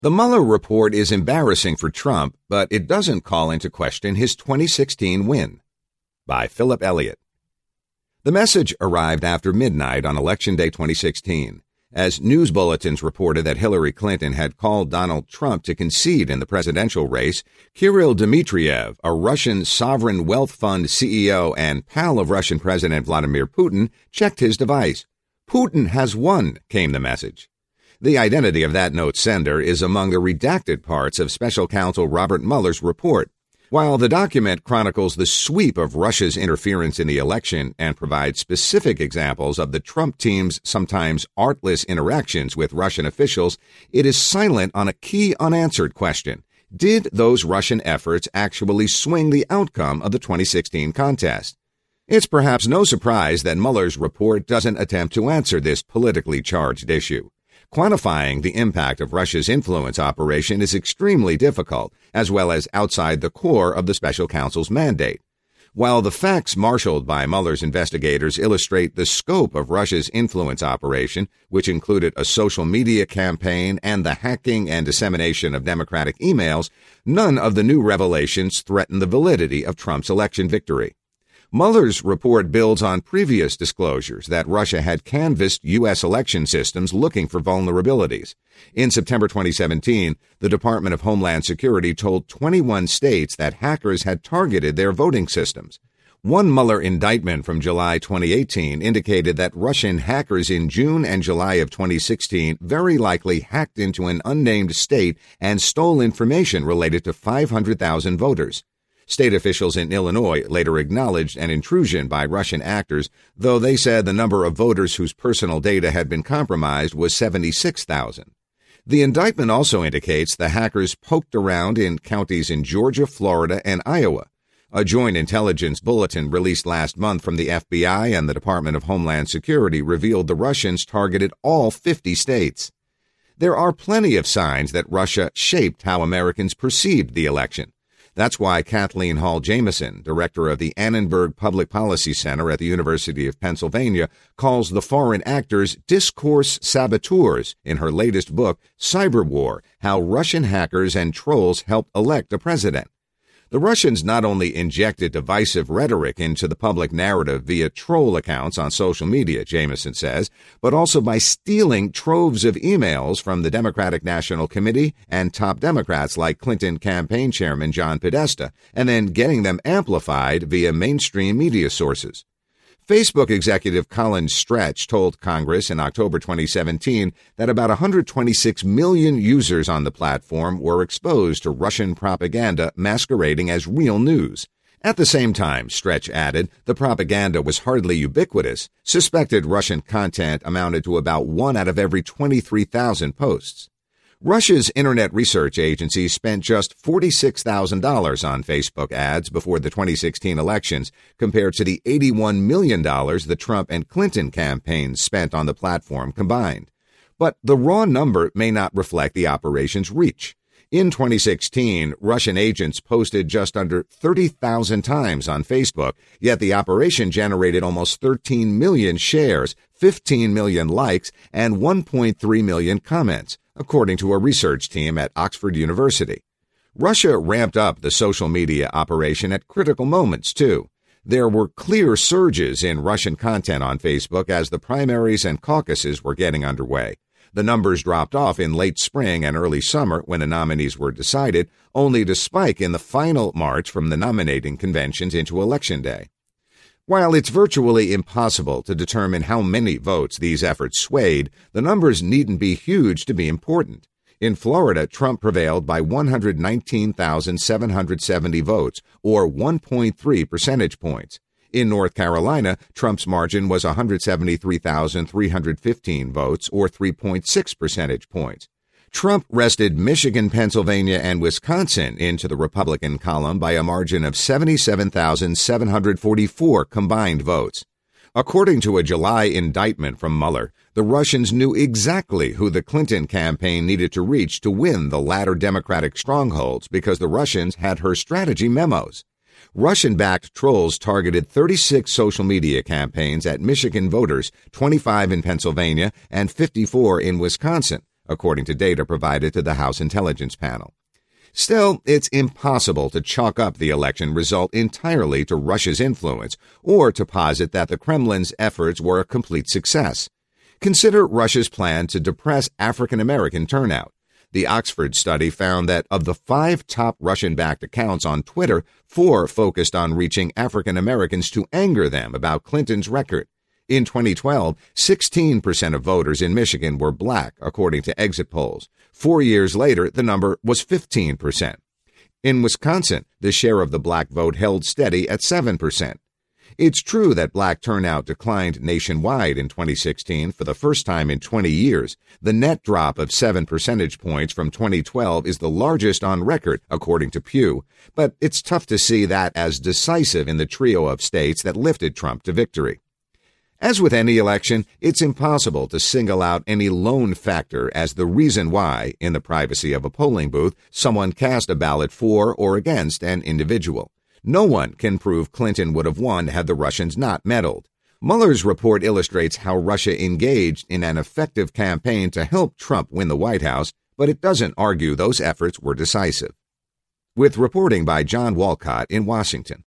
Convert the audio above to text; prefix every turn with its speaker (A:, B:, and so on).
A: The Mueller report is embarrassing for Trump, but it doesn't call into question his 2016 win. By Philip Elliott. The message arrived after midnight on Election Day 2016, as news bulletins reported that Hillary Clinton had called Donald Trump to concede in the presidential race. Kirill Dmitriev, a Russian sovereign wealth fund CEO and pal of Russian President Vladimir Putin, checked his device. Putin has won, came the message. The identity of that note's sender is among the redacted parts of Special Counsel Robert Mueller's report. While the document chronicles the sweep of Russia's interference in the election and provides specific examples of the Trump team's sometimes artless interactions with Russian officials, it is silent on a key unanswered question. Did those Russian efforts actually swing the outcome of the 2016 contest? It's perhaps no surprise that Mueller's report doesn't attempt to answer this politically charged issue. Quantifying the impact of Russia's influence operation is extremely difficult, as well as outside the core of the special counsel's mandate. While the facts marshaled by Mueller's investigators illustrate the scope of Russia's influence operation, which included a social media campaign and the hacking and dissemination of Democratic emails, none of the new revelations threaten the validity of Trump's election victory. Mueller's report builds on previous disclosures that Russia had canvassed U.S. election systems looking for vulnerabilities. In September 2017, the Department of Homeland Security told 21 states that hackers had targeted their voting systems. One Mueller indictment from July 2018 indicated that Russian hackers in June and July of 2016 very likely hacked into an unnamed state and stole information related to 500,000 voters. State officials in Illinois later acknowledged an intrusion by Russian actors, though they said the number of voters whose personal data had been compromised was 76,000. The indictment also indicates the hackers poked around in counties in Georgia, Florida, and Iowa. A joint intelligence bulletin released last month from the FBI and the Department of Homeland Security revealed the Russians targeted all 50 states. There are plenty of signs that Russia shaped how Americans perceived the election. That's why Kathleen Hall Jamieson, director of the Annenberg Public Policy Center at the University of Pennsylvania, calls the foreign actors discourse saboteurs in her latest book, Cyber War: How Russian Hackers and Trolls Helped Elect a President. The Russians not only injected divisive rhetoric into the public narrative via troll accounts on social media, Jamieson says, but also by stealing troves of emails from the Democratic National Committee and top Democrats like Clinton campaign chairman John Podesta, and then getting them amplified via mainstream media sources. Facebook executive Colin Stretch told Congress in October 2017 that about 126 million users on the platform were exposed to Russian propaganda masquerading as real news. At the same time, Stretch added, the propaganda was hardly ubiquitous. Suspected Russian content amounted to about 1 out of every 23,000 posts. Russia's Internet Research Agency spent just $46,000 on Facebook ads before the 2016 elections, compared to the $81 million the Trump and Clinton campaigns spent on the platform combined. But the raw number may not reflect the operation's reach. In 2016, Russian agents posted just under 30,000 times on Facebook, yet the operation generated almost 13 million shares, 15 million likes, and 1.3 million comments, according to a research team at Oxford University. Russia ramped up the social media operation at critical moments, too. There were clear surges in Russian content on Facebook as the primaries and caucuses were getting underway. The numbers dropped off in late spring and early summer when the nominees were decided, only to spike in the final march from the nominating conventions into Election Day. While it's virtually impossible to determine how many votes these efforts swayed, the numbers needn't be huge to be important. In Florida, Trump prevailed by 119,770 votes, or 1.3 percentage points. In North Carolina, Trump's margin was 173,315 votes, or 3.6 percentage points. Trump wrested Michigan, Pennsylvania, and Wisconsin into the Republican column by a margin of 77,744 combined votes. According to a July indictment from Mueller, the Russians knew exactly who the Clinton campaign needed to reach to win the latter Democratic strongholds because the Russians had her strategy memos. Russian-backed trolls targeted 36 social media campaigns at Michigan voters, 25 in Pennsylvania, and 54 in Wisconsin, according to data provided to the House Intelligence Panel. Still, it's impossible to chalk up the election result entirely to Russia's influence or to posit that the Kremlin's efforts were a complete success. Consider Russia's plan to depress African American turnout. The Oxford study found that of the 5 top Russian-backed accounts on Twitter, 4 focused on reaching African Americans to anger them about Clinton's record. In 2012, 16% of voters in Michigan were black, according to exit polls. 4 years later, the number was 15%. In Wisconsin, the share of the black vote held steady at 7%. It's true that black turnout declined nationwide in 2016 for the first time in 20 years. The net drop of 7 percentage points from 2012 is the largest on record, according to Pew, but it's tough to see that as decisive in the trio of states that lifted Trump to victory. As with any election, it's impossible to single out any lone factor as the reason why, in the privacy of a polling booth, someone cast a ballot for or against an individual. No one can prove Clinton would have won had the Russians not meddled. Mueller's report illustrates how Russia engaged in an effective campaign to help Trump win the White House, but it doesn't argue those efforts were decisive. With reporting by John Walcott in Washington.